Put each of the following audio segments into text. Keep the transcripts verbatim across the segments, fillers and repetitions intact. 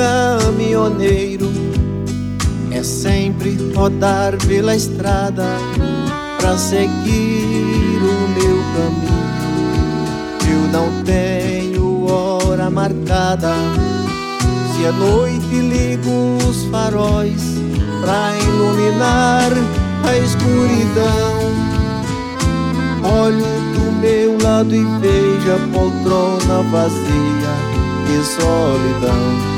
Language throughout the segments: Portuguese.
caminhoneiro é sempre rodar pela estrada pra seguir o meu caminho. Eu não tenho hora marcada, se à noite ligo os faróis pra iluminar a escuridão. Olho do meu lado e vejo a poltrona vazia e solidão.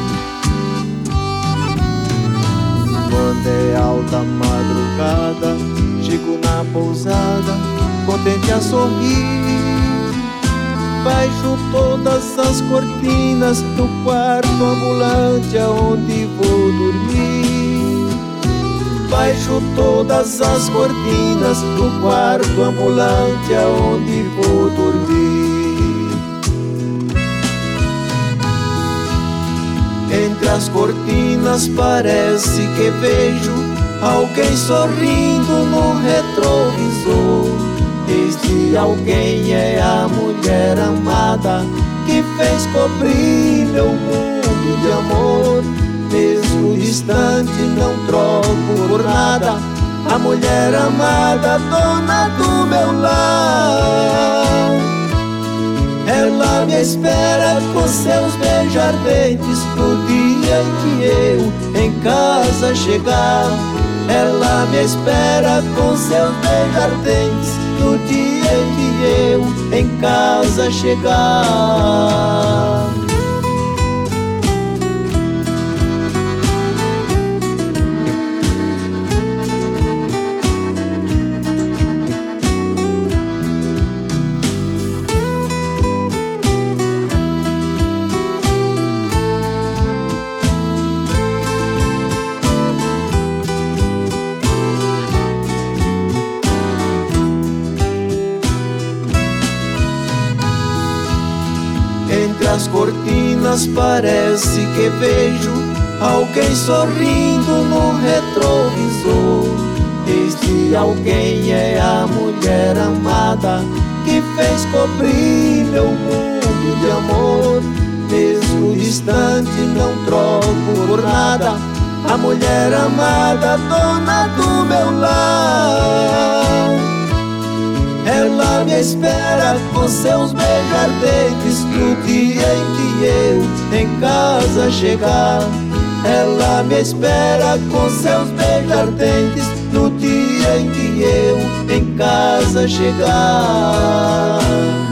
Quando é alta madrugada, chego na pousada, contente a sorrir. Baixo todas as cortinas do quarto ambulante aonde vou dormir. Baixo todas as cortinas do quarto ambulante aonde vou dormir. Entre as cortinas parece que vejo alguém sorrindo no retrovisor. Este alguém é a mulher amada que fez cobrir meu mundo de amor. Mesmo distante não troco por nada a mulher amada, dona do meu lar. Ela me espera com seus beijos ardentes no dia em que eu em casa chegar. Ela me espera com seus beijos ardentes no dia em que eu em casa chegar. Entre as cortinas parece que vejo alguém sorrindo no retrovisor. Este alguém é a mulher amada que fez cobrir meu mundo de amor. Mesmo distante não troco por nada a mulher amada, dona do meu lar. Ela me espera com seus beijos ardentes no dia em que eu em casa chegar. Ela me espera com seus beijos ardentes no dia em que eu em casa chegar.